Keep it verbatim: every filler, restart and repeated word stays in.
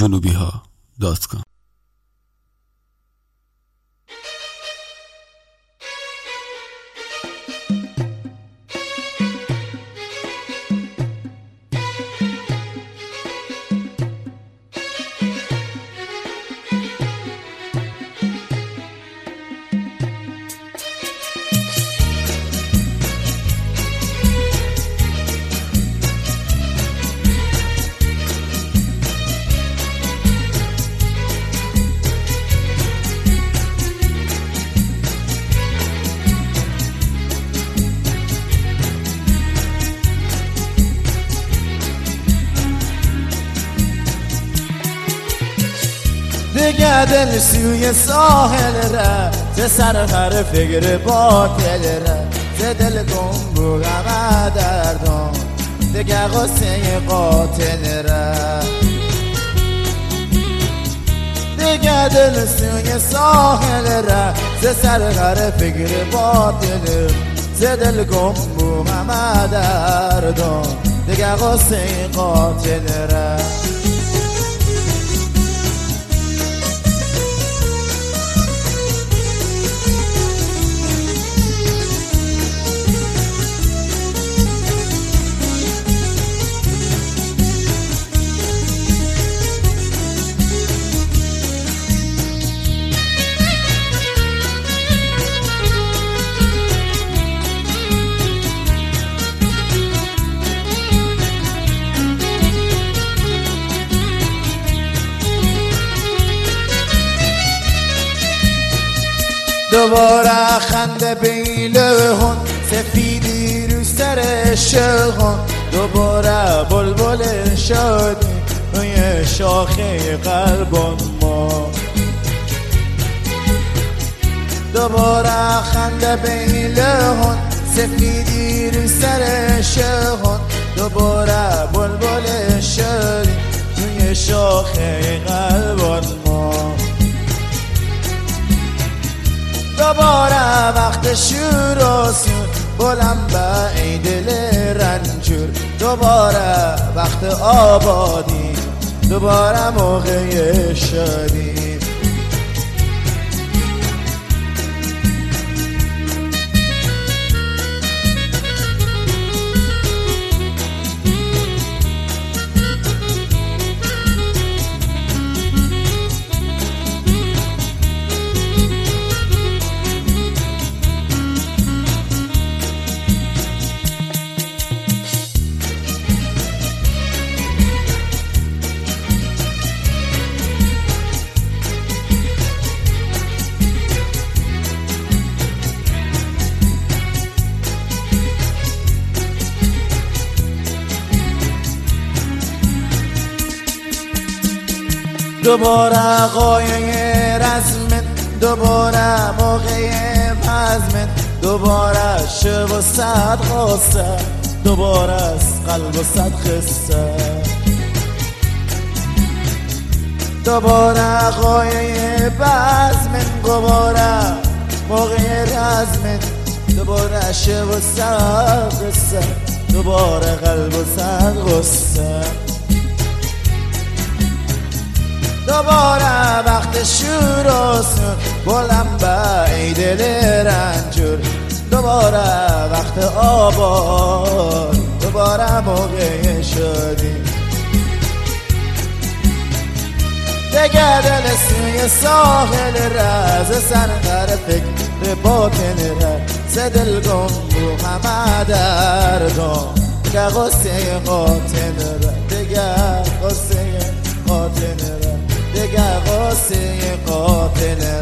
جنوبی ها دات کام. دیگه دل سوی ساحل ره ز سرخر فکر باطل ره ز دل گم بو غم دردان دیگه غصه قاتل ره دیگه دل سوی ساحل ره ز سرخر فکر باطل ز دل گم بو غم دردان دیگه غصه قاتل ره دوباره خنده بیله هون سفیدی رو سر شغون دوباره بلبل شادی روی شاخه قلبان ما دوباره خنده بیله هون سفیدی رو سر شغون دوباره بلبل شادی روی شاخه قلبان ما دوباره وقت شور و سور بلند به ای دل رنجور دوباره وقت آبادی دوباره موقع شادی دوباره قایه رزمت دوباره موقع بزمت دوباره شب و صد غصه دوباره از قلب و صد خسته دوباره قایه بزمت دوباره موقع رزمت دوباره شب و صد غصه دوباره قلب و صد غصه دوباره وقت شور و سور بلند به ای دل رنجور دوباره وقت آباد دوباره موقع شادی دیگه دل سوی ساحل رز سرخر فکر باطن رز ز دل گم بو همه دردان دیگه غصه قاتل رز دیگه غصه قاتل رز دیگه غصه قاتل